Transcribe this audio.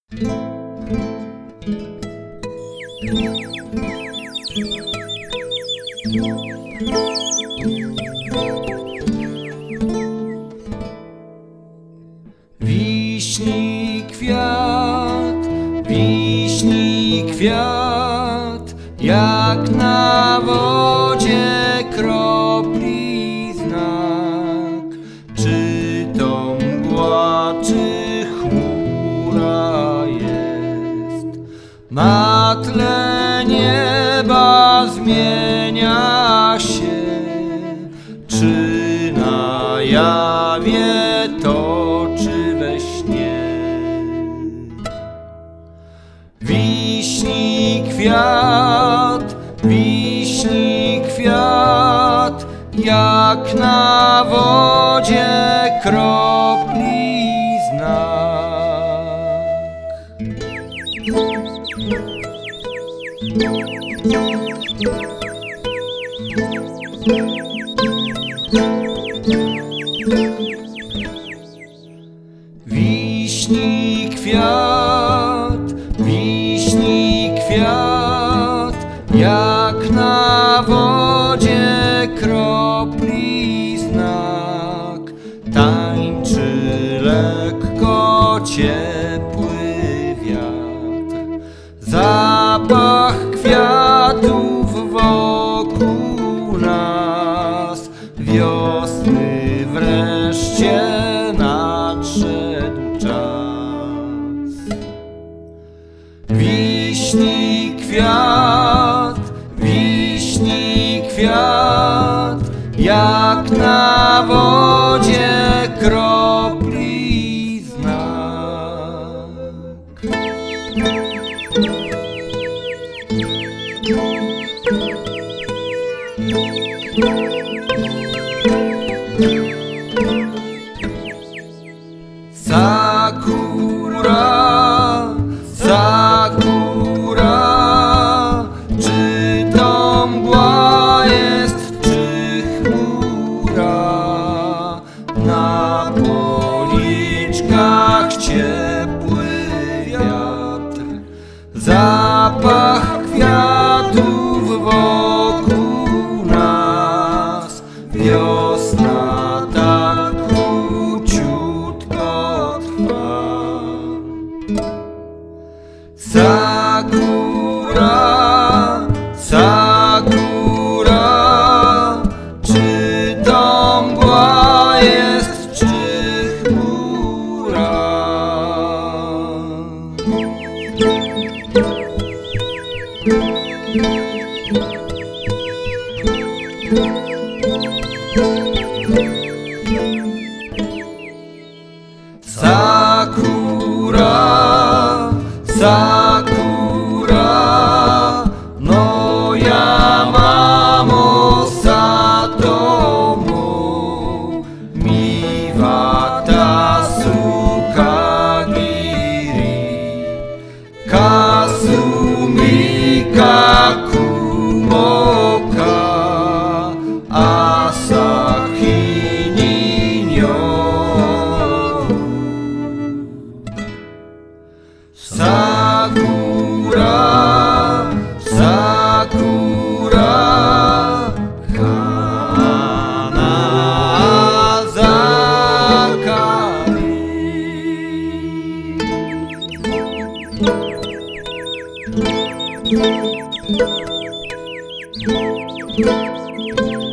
Wiśni kwiat, jak na wodzie kropli znak. Czy to mgła, czy chmura jest, na tle nieba zmienia się, czy na jawie to, czy we śnie. Wiśni kwiat, jak na wodzie kropli znak. Wiśni kwiat, jak na wodzie kropli znak. Tańczy lekko ciepły wiatr, zapach kwiatów wokół nas. Wiosny wreszcie nadszedł czas. Wiśni kwiat, jak na wodzie kropli znak. Sakura, czy to mgła jest, czy chmura? Na policzkach ciepły wiatr, zapach kwiatów wokół nas. Wiosna tak króciutko trwa. Sakura, czy to mgła jest, czy chmura? Sakura, no ja mamo Satomo, miwata sukagiri, kasumi kakumoka, asahi ninyo. Sakura, Hanazakari.